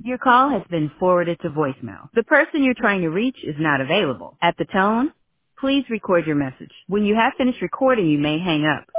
Your call has been forwarded to voicemail. The person you're trying to reach is not available. At the tone, please record your message. When you have finished recording, you may hang up.